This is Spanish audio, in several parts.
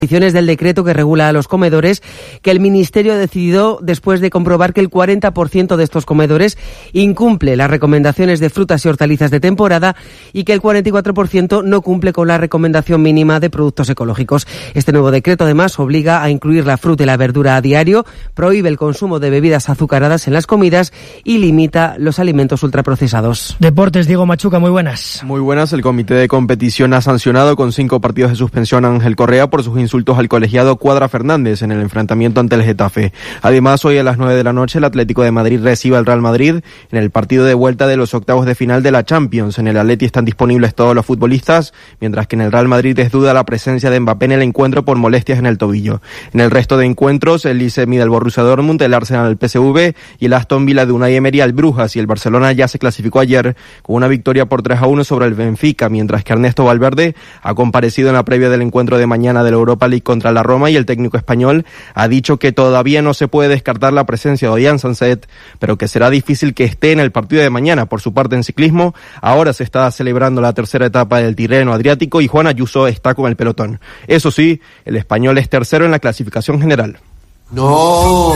del decreto que regula a los comedores, que el Ministerio ha decidido después de comprobar que el 40% de estos comedores incumple las recomendaciones de frutas y hortalizas de temporada y que el 44% no cumple con la recomendación mínima de productos ecológicos. Este nuevo decreto además obliga a incluir la fruta y la verdura a diario, prohíbe el consumo de bebidas azucaradas en las comidas y limita los alimentos ultraprocesados. Deportes, Diego Machuca, muy buenas. Muy buenas. El comité de competición ha sancionado con 5 partidos de suspensión a Ángel Correa por sus insultos al colegiado Cuadra Fernández en el enfrentamiento ante el Getafe. Además, hoy a las 9 de la noche el Atlético de Madrid recibe al Real Madrid en el partido de vuelta de los octavos de final de la Champions. En el Atleti están disponibles todos los futbolistas, mientras que en el Real Madrid es duda la presencia de Mbappé en el encuentro por molestias en el tobillo. En el resto de encuentros, el Leeds mide al Borussia Dortmund, el Arsenal al PSV y el Aston Villa de Unai Emery al Brujas, y el Barcelona ya se clasificó ayer con una victoria por 3-1 sobre el Benfica, mientras que Ernesto Valverde ha comparecido en la previa del encuentro de mañana de la Europa League contra la Roma, y el técnico español ha dicho que todavía no se puede descartar la presencia de Ollán Sanset, pero que será difícil que esté en el partido de mañana. Por su parte, en ciclismo, ahora se está celebrando la tercera etapa del Tirreno Adriático y Juan Ayuso está con el pelotón. Eso sí, el español es tercero en la clasificación general. No.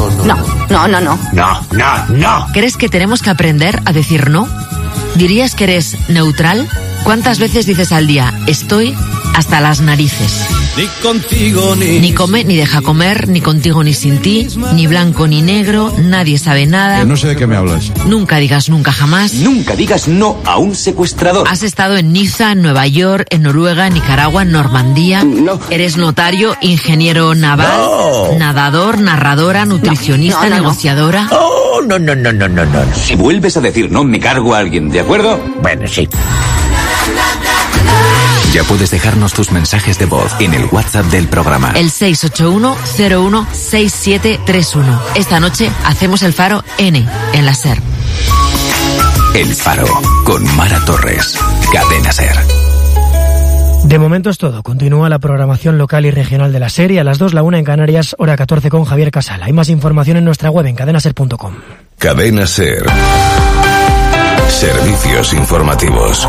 ¿Crees que tenemos que aprender a decir no? ¿Dirías que eres neutral? ¿Cuántas veces dices al día, estoy hasta las narices? Ni contigo Ni come ni deja comer, ni contigo ni sin ti, ni blanco ni negro, nadie sabe nada. No sé de qué me hablas. Nunca digas nunca jamás. Nunca digas no a un secuestrador. Has estado en Niza, en Nueva York, en Noruega, en Nicaragua, en Normandía. No. Eres notario, ingeniero naval, nadador, narradora, nutricionista, negociadora. Oh, no. Si vuelves a decir no, me cargo a alguien, ¿de acuerdo? Bueno, sí. Ya puedes dejarnos tus mensajes de voz en el WhatsApp del programa. El 681-016731. Esta noche hacemos el Faro N en la SER. El Faro, con Mara Torres. Cadena SER. De momento es todo. Continúa la programación local y regional de la SER, y a las 2, la 1 en Canarias, hora 14 con Javier Casal. Hay más información en nuestra web en cadenaser.com. Cadena SER. Servicios informativos.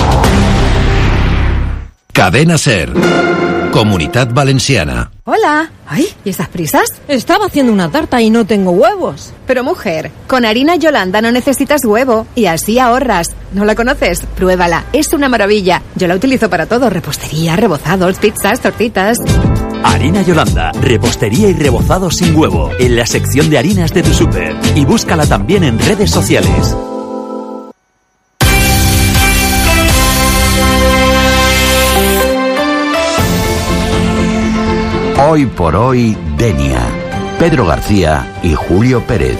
Cadena SER. Comunitat Valenciana. Hola. Ay, ¿y estas prisas? Estaba haciendo una tarta y no tengo huevos. Pero mujer, con harina Yolanda no necesitas huevo y así ahorras. ¿No la conoces? Pruébala, es una maravilla. Yo la utilizo para todo, repostería, rebozados, pizzas, tortitas. Harina Yolanda, repostería y rebozados sin huevo, en la sección de harinas de tu súper. Y búscala también en redes sociales. Hoy por hoy, Denia. Pedro García y Julio Pérez.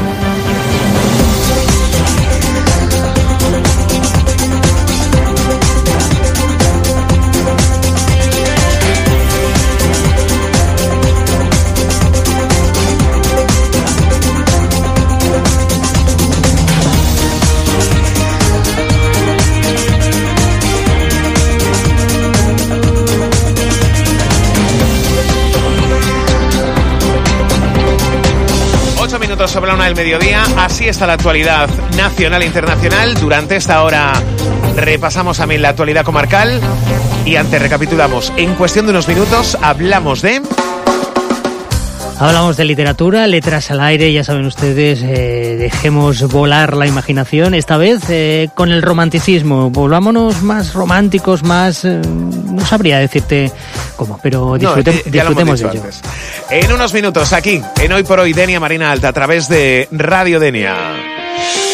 Sobre la 1 del mediodía, así está la actualidad nacional e internacional. Durante esta hora repasamos también la actualidad comarcal y antes recapitulamos. En cuestión de unos minutos hablamos de literatura, letras al aire, ya saben ustedes, dejemos volar la imaginación, esta vez con el romanticismo, volvámonos más románticos, más, no sabría decirte cómo, pero disfrutemos de ello. Antes. En unos minutos, aquí, en Hoy por Hoy, Denia Marina Alta, a través de Radio Denia.